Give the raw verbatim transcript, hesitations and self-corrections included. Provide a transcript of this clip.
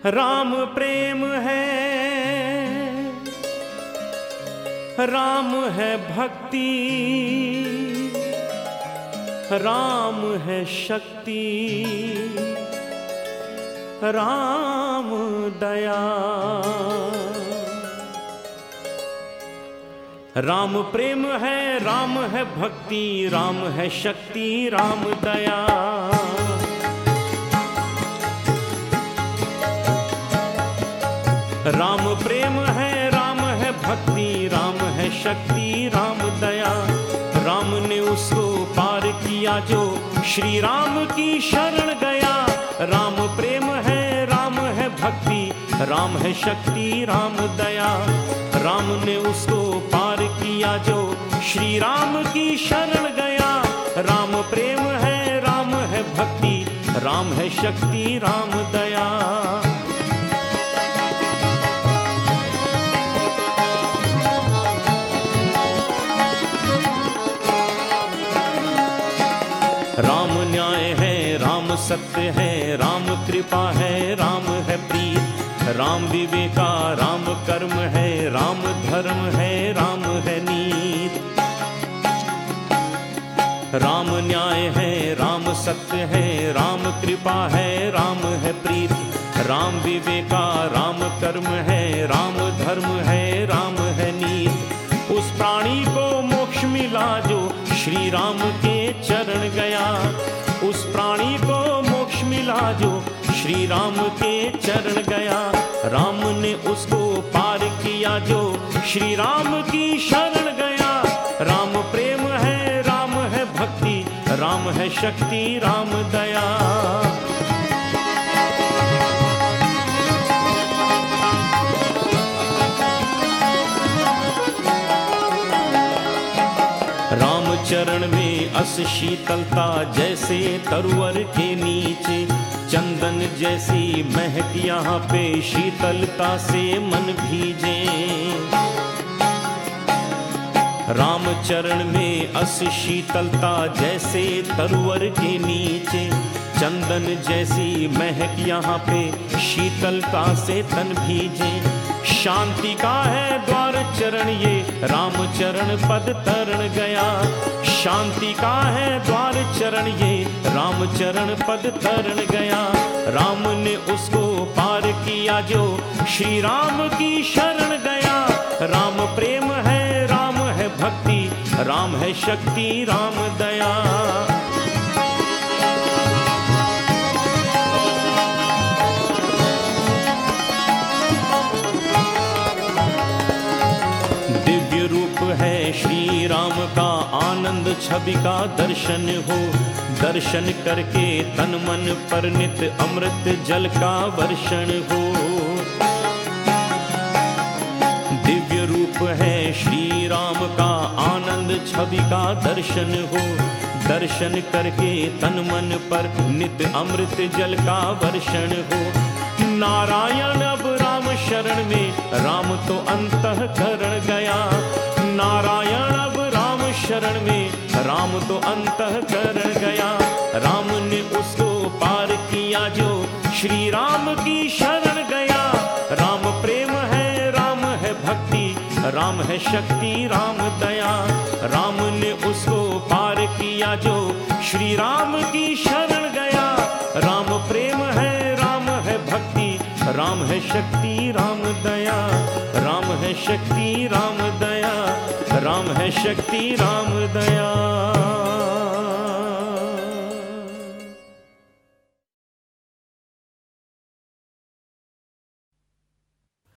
राम प्रेम है, राम है भक्ति, राम है शक्ति, राम दया। राम प्रेम है, राम है भक्ति, राम है शक्ति, राम दया। राम प्रेम है, राम है भक्ति, राम है शक्ति, राम दया। राम ने उसको पार किया जो श्री राम की शरण गया। राम प्रेम है, राम है भक्ति, राम है शक्ति, राम दया। राम ने उसको पार किया जो श्री राम की शरण गया। राम प्रेम है, राम है भक्ति, राम है शक्ति, राम दया। राम न्याय है, राम सत्य है, राम कृपा है, राम है प्रीत। राम विवेका, राम कर्म है, राम धर्म है, राम है नीत। राम न्याय है, राम सत्य है, राम कृपा है, राम है प्रीत। राम विवेका, राम कर्म है, राम धर्म है, राम है नीत। उस प्राणी को मोक्ष मिला जो श्री राम के चरण गया। उस प्राणी को मोक्ष मिला जो श्री राम के चरण गया। राम ने उसको पार किया जो श्री राम की शरण गया। राम प्रेम है, राम है भक्ति, राम है शक्ति, राम दया। राम चरण में अस शीतलता जैसे तरुवर के नीचे। चंदन जैसी महक यहाँ पे शीतलता से मन भीजे। राम चरण में अस शीतलता जैसे तरुवर के नीचे। चंदन जैसी महक यहाँ पे शीतलता से तन भीजे। शांति का है द्वार चरण ये, राम चरण पद तरण गया। शांति का है द्वार चरण ये, राम चरण पद तरण गया। राम ने उसको पार किया जो श्री राम की शरण गया। राम प्रेम है, राम है भक्ति, राम है शक्ति, राम दया। है श्री राम का आनंद छवि का दर्शन हो। दर्शन करके तन मन पर नित अमृत जल का वर्षण हो। दिव्य रूप है श्री राम का आनंद छवि का दर्शन हो। दर्शन करके तन मन पर नित अमृत जल का वर्षण हो। नारायण अब राम शरण में, राम तो अंतःकरण गया। नारायण अब राम शरण में, राम तो अंतःकरण गया। राम ने उसको पार किया जो श्री राम की शरण गया। राम प्रेम है, राम है भक्ति, राम है शक्ति, राम दया। राम ने उसको पार किया जो श्री राम की शरण गया। राम प्रेम है, राम है भक्ति, राम है शक्ति, राम दया। राम है शक्ति, राम दया। राम है शक्ति, राम दया।